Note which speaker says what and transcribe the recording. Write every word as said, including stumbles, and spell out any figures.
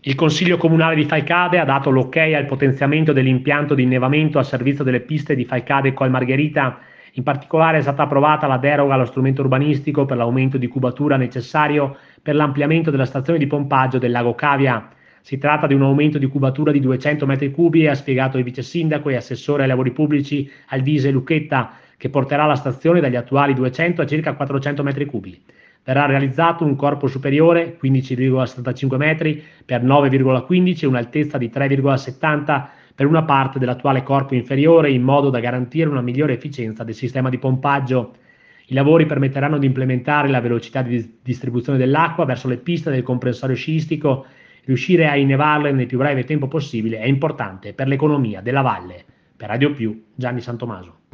Speaker 1: Il Consiglio Comunale di Falcade ha dato l'ok al potenziamento dell'impianto di innevamento a servizio delle piste di Falcade e Col Margherita. In particolare è stata approvata la deroga allo strumento urbanistico per l'aumento di cubatura necessario per l'ampliamento della stazione di pompaggio del lago Cavia. Si tratta di un aumento di cubatura di duecento metri cubi, ha spiegato il vice sindaco e assessore ai lavori pubblici Aldise Lucchetta, che porterà la stazione dagli attuali duecento a circa quattrocento metri cubi. Verrà realizzato un corpo superiore, quindici virgola settantacinque metri per nove virgola quindici e un'altezza di tre virgola settanta per una parte dell'attuale corpo inferiore, in modo da garantire una migliore efficienza del sistema di pompaggio. I lavori permetteranno di implementare la velocità di distribuzione dell'acqua verso le piste del comprensorio sciistico. Riuscire a innevarle nel più breve tempo possibile è importante per l'economia della valle. Per Radio Più, Gianni Santomaso.